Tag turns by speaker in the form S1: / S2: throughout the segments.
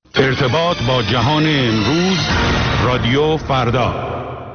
S1: ارتباط با جهان امروز، رادیو فردا.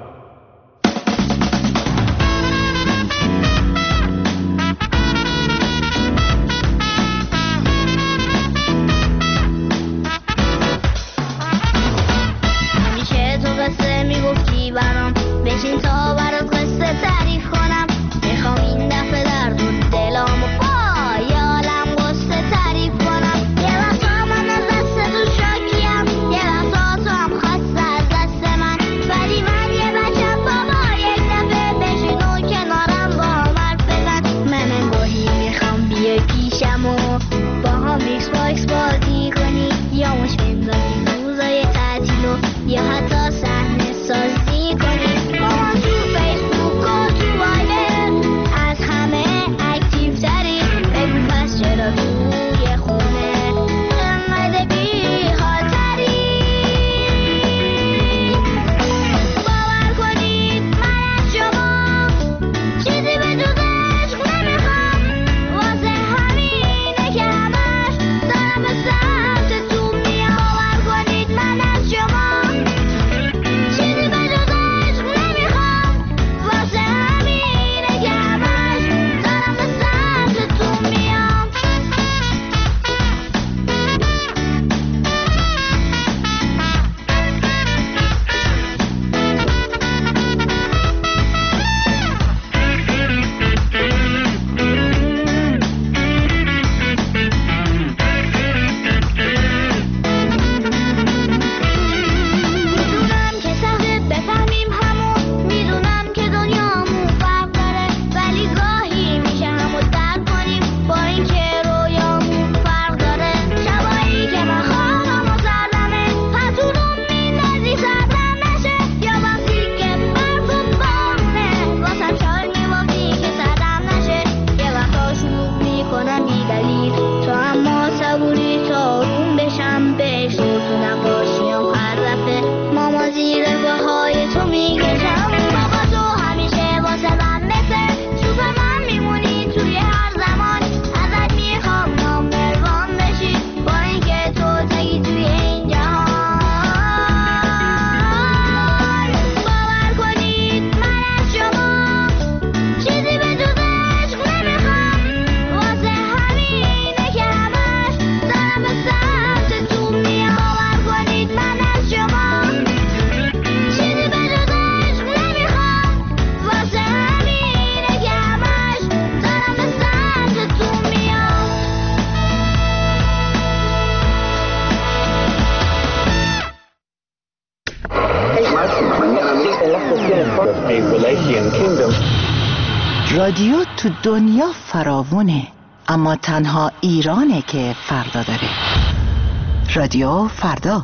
S2: همیشه تو قصه میگفتی برام، بشین تا برات قصه تعریف کنم. میخوام این دفعه در دو دلامو با یه عالم قصه تعریف کنم. یه وقتا من از دست تو شاکیم، یه وقتا تو هم خواسته از دست من، ولی من یه بچم بابا. یک دفعه بشین و کنارم با هم حرف بزن. من گاهی میخوام بیای پیشم و با هم ایکس باکس بازی کنی، یا مش بندازی روزای تعطیل و یا حتی صحنه سازی کنی. با هم تو فیسبوک و تو وایبر از همه اکتیو تری، بگو پس چرا توی خونه انقدر بی خاطری. باور کنید من از شما چیزی به جز عشق نمیخوام، واسه همینه که همش دارم به سمتتون میام. باور کنید من از شما چیزی به جز عشق نمیخوام، واسه همینه که همش دارم به سمتتون میام. میدونم که سخته بفهمیم همون، میدونم که دنیامون فرق داره، ولی گاهی میشه همو درک کنیم با اینکه رویامون فرق داره. شبایی که من خوابم و سردمه، پتونم میندازی سردم نشه، یا وقتی که برف و بارونه واسم شال میبافی که سردم نشه. یه وقتا شروع میکنم بی دلیل تو، اما صبوری تا آروم بشم بهش تو نباشیم. هر دفعه ماما زیر پاهای تو میکشم. بابا تو همیشه واسه من مثل سوپرمن میمونی توی هر زمان. ازت میخوام نامبر وان بشی با اینکه تو تگی توی این جهان. باور کنید من از شما چیزی به جز عشق نمیخوام، واسه همینه که همش دارم به سمتتون میام. باور کنید من از شما چیزی به جز عشق نمیخوام، واسه همینه که همش دارم به سمتتون میام.
S3: رادیو تو دنیا فراوونه، اما تنها ایرانه که فردا داره. رادیو فردا.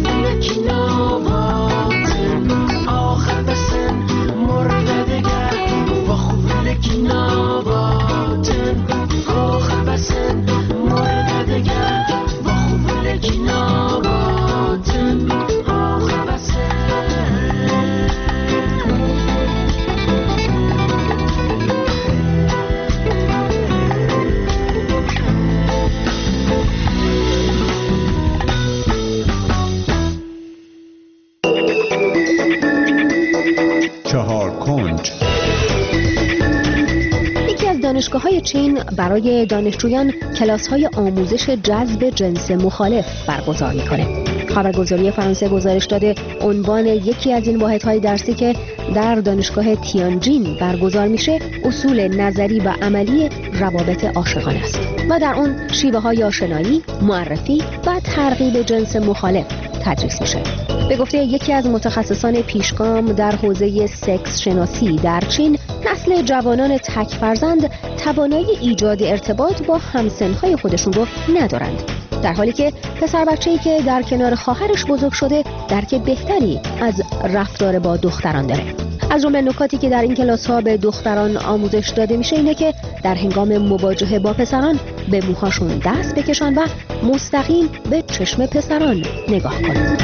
S4: دانشگاه‌های چین برای دانشجویان کلاس‌های آموزش جذب جنس مخالف برگزار می‌کنه. خبرگزاری فرانسه گزارش داده عنوان یکی از این واحدهای درسی که در دانشگاه تیانجین برگزار میشه اصول نظری و عملی روابط عاشقانه است و در اون شیوه‌های آشنایی، معرفی و ترغیب جنس مخالف تدریس میشه. به گفته یکی از متخصصان پیشگام در حوزه سکس شناسی در چین، نسل جوانان تک فرزند توانایی ایجاد ارتباط با همسن‌های خودشون رو ندارند، در حالی که پسر بچه‌ای که در کنار خواهرش بزرگ شده درک بهتری از رفتار با دختران داره. از جمله نکاتی که در این کلاس‌ها به دختران آموزش داده میشه اینه که در هنگام مواجهه با پسران به موهاشون دست بکشن و مستقیم به چشم پسران نگاه کنن.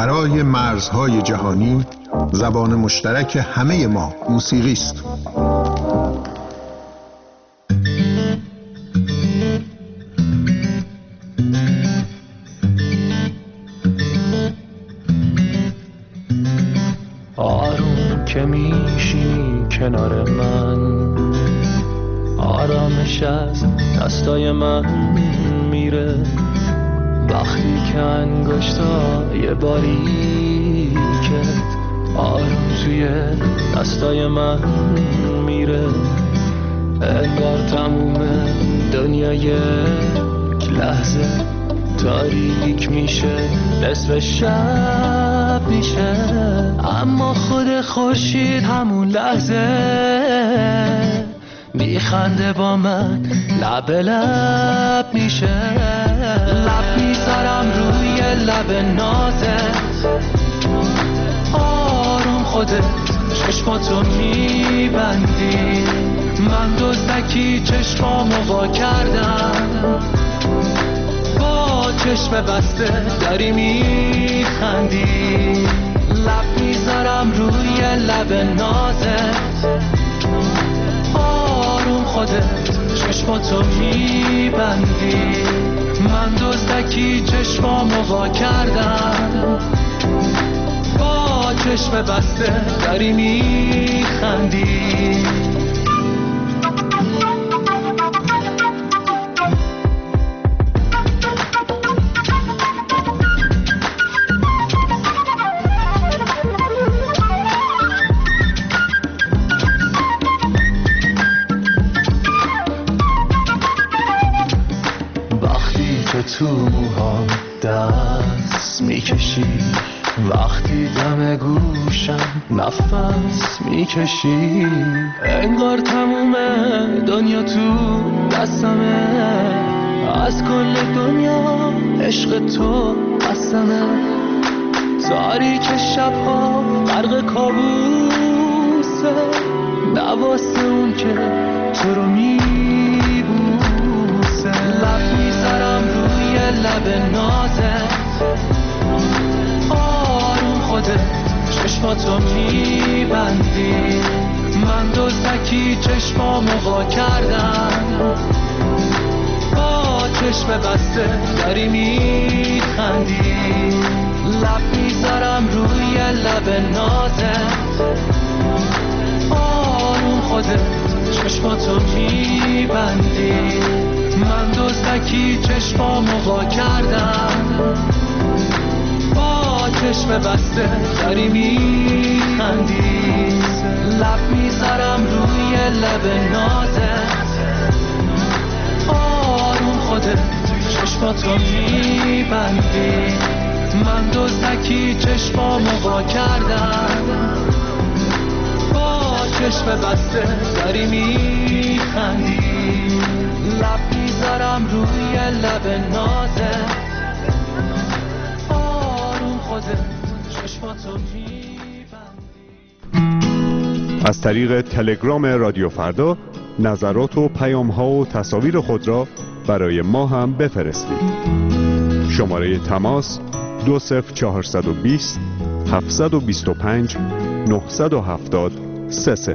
S5: فرای مرزهای جهانی زبان مشترک همه ما موسیقی است.
S6: آروم که میشینی کنار من، آرامش از دستای من میره. وقتی که انگشتای باریکت آروم توی دستای من میره، انگار تموم دنیا یک لحظه تاریک میشه، نصف شب میشه. اما خود خورشید همون لحظه میخنده با من، لب لب میشه. لب میذارم روی لب نازت، آروم خودت چشماتو میبندی. من دزدکی چشمامو وا کردم، با چشم بسته داری میخندی. لب میذارم روی لب نازت، آروم خودت چشماتو میبندی. من دزدکی چشمامو وا کردم، با چشم بسته داری میخندی. تو موهام دست میکشی، وقتی دم گوشم نفس میکشی، انگار تموم دنیا تو دستمه. از کل دنیا عشق تو قسمه. تاریک شبها غرق کابوسه، نواسه اون که تو رو میبوسه. لب میذارم روی لب نازت، آروم خودت چشماتو میبندی. من دزدکی چشمامو وا کردم، با چشم بسته داری میخندی. لب میذارم روی لب نازت، آروم خودت چشماتو میبندی. من دزدکی چشمامو وا کردم، با چشم بسته داری میخندی. لب میذارم روی لب نازت، آروم خودت چشماتو میبندی. من دزدکی چشمامو وا کردم، با چشم بسته داری میخندی. لب میذارم روی لب نازت، آروم خودت چشماتو میبندی.
S7: از طریق تلگرام رادیو فردا نظرات و پیام‌ها و تصاویر خود را برای ما هم بفرستید. شماره تماس 20420 725 970 30.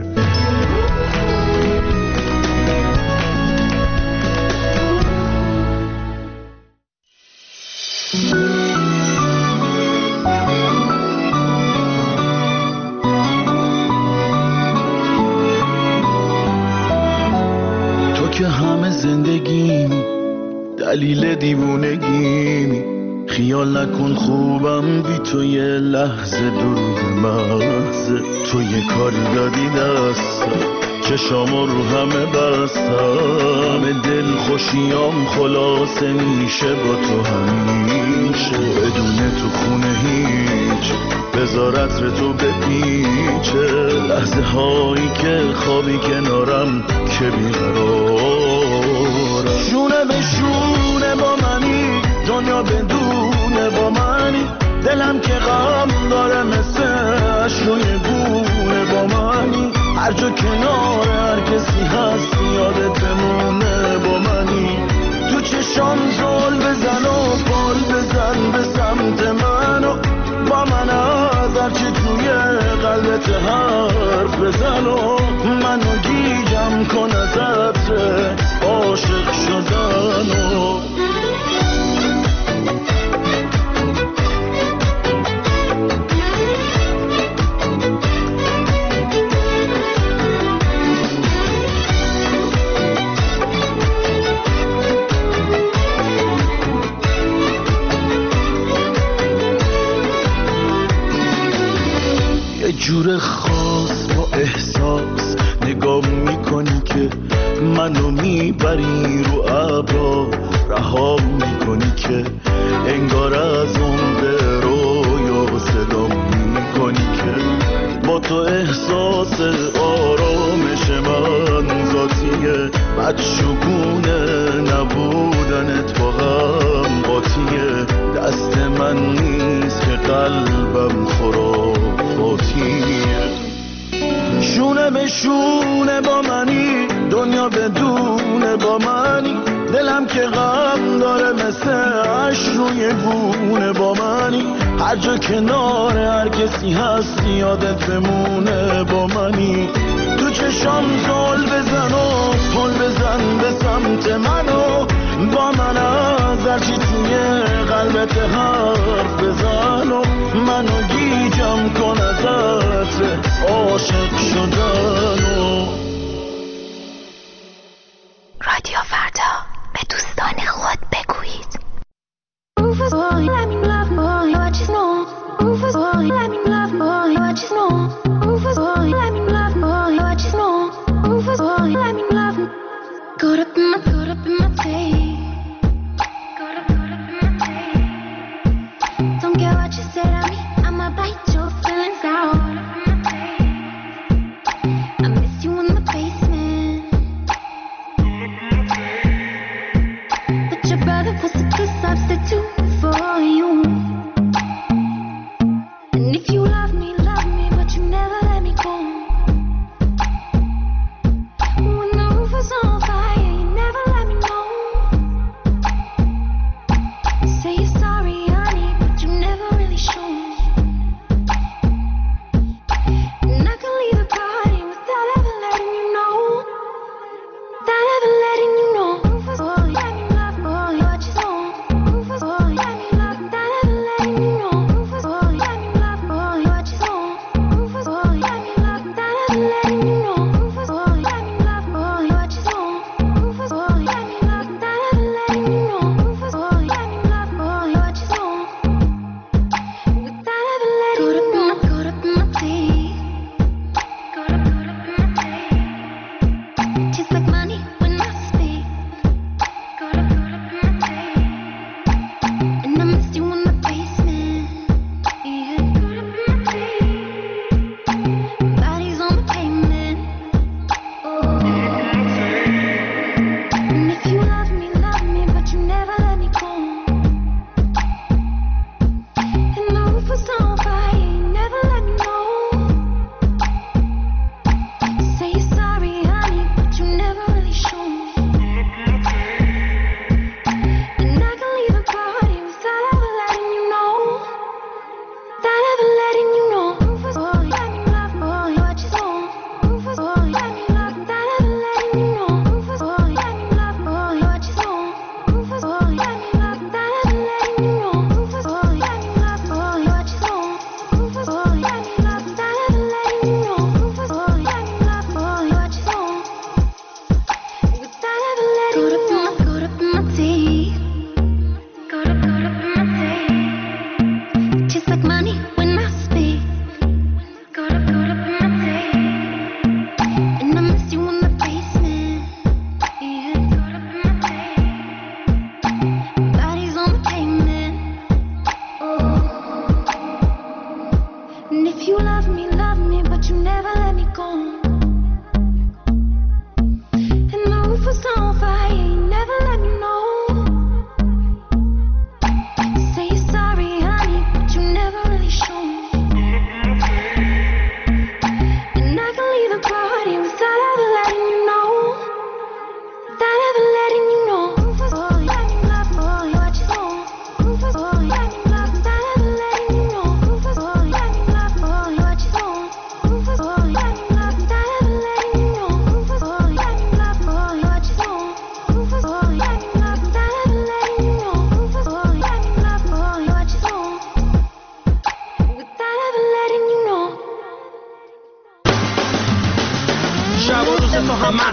S8: تو که همه زندگیم دلیل دیوونگیمی، خیال نکن خوبم بی تو یه لحظه دور مغزه. تو یه کاری دادی دستم، چشامو رو همه بستم. دل خوشیام خلاصه میشه با تو همیشه، بدون تو خونه هیچ بذار عطر تو بپیچه. لحظه هایی که خوابی کنارم که بیقرارم، شونه به شونه با منی، دنیا بدونه با منی. دلم که غم داره مثل اشروی گونه با منی. هر جا کنار هر کسی هست یادت بمونه با منی. تو چشام زل بزن و بال بزن به سمت منو، با قلبت حرف بزن و منو گیجم کن ازت عاشق شدن و جور خاص با احساس نگاه میکنی که منو میبری رو ابرا رها میکنی که انگار از اون به رویا صدا میکنی که با تو احساس آرامش من ذاتیه بدشگونه نبودنت با هم قاطیه دست من نیست که قلبم خرافاتیه شونه به شونه با منی دنیا بدون با منی دلم که غم داره مثل عشق روی گونه با منی هر جا کنار هر کسی هستی یادت بمونه با منی تو چشام زل بزن و پل بزن به سمت منو با من از هرچی توی قلبت حرف بزن و منو گیجم کن ازت عاشق شدن و
S2: رادیو فردا به دوستان خود بگویید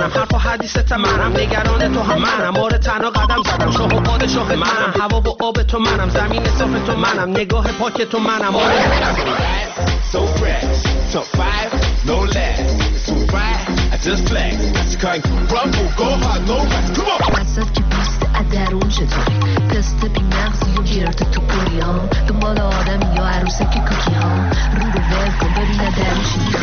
S6: منم، حرف و حدیثت منم، نگران تو هم منم، بار تنها قدم زدم، شاه و پادشاه منم، هوا و آب تو منم، زمین صاف تو منم، نگاه پاک تو منم.
S9: So fresh, top 5, no less. So right, I just flex. I can't rumble, go hard, no rest. Come on.
S10: وسط که بیست ادرون چطوری تست بی مغزی و گرد تو پوری ها دنبال آدمی یا عروسک کوکی ها رو رو ول کن ببینه درون چی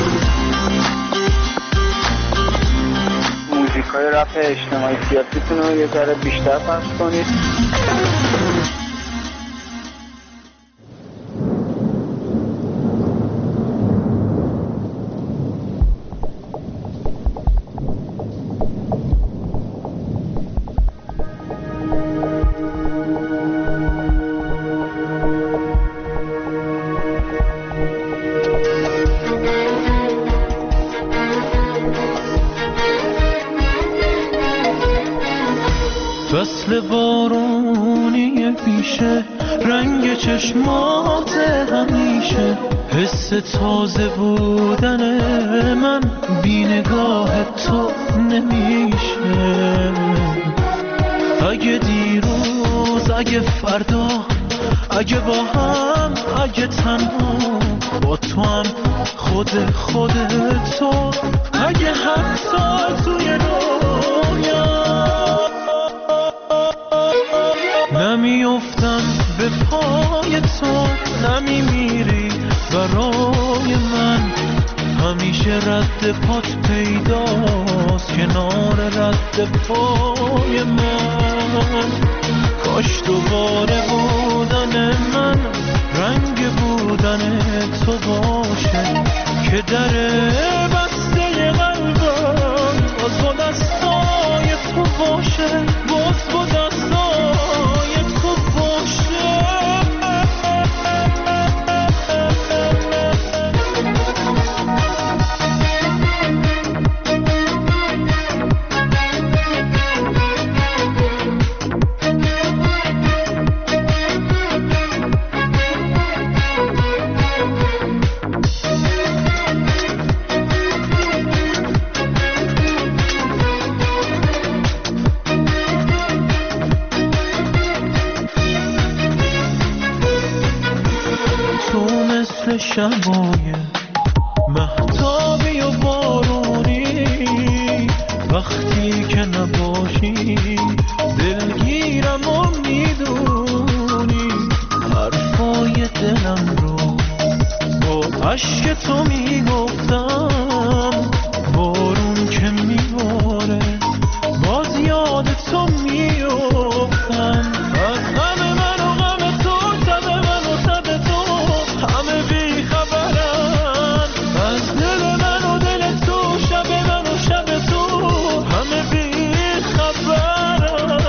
S11: موزیکای رپ اجتماعی سیاسیتون رو یه ذره بیشتر پخش کنید.
S6: فصل بارونی پیشه رنگ چشمات همیشه حس تازه بودن من بی نگاه تو نمیشه. اگه دیروز اگه فردا اگه با هم اگه تنها با تو هم خود تو اگه حتی توی دنیا نمیافتم به پای تو نمیمیری برای من همیشه رد پات پیداست کنار رد پای من کاش دوباره بودن من رنگ بودن تو باشه که در بسته قلبم باز با دستای تو باشه باز با دستای تو باشه. شبای مهتابی و بارونی وقتی که نباشی دلگیرم و میدونی حرفای دلم رو با عشق تو میگفتم بارون که میباره باز یاد تو میافتم از غم من و غم تو تب من و تب تو همه بی خبرن از دل من و دل تو شب من و شب تو همه بی خبرن.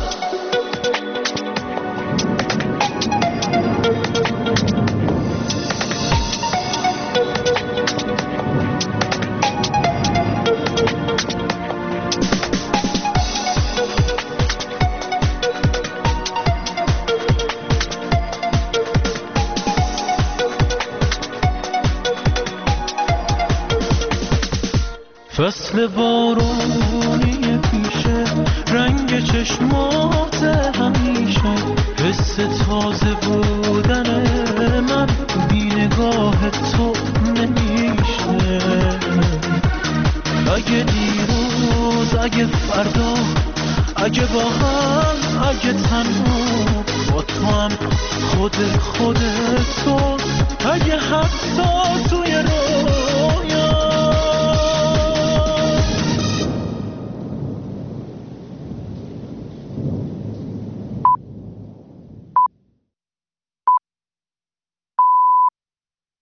S6: فصل بارونی پیشه رنگ چشمات همیشه حس تازه بودن من بی نگاه تو نمیشه. اگه دیروز اگه فردا اگه با هم اگه تنها با تو هم خود تو اگه حتی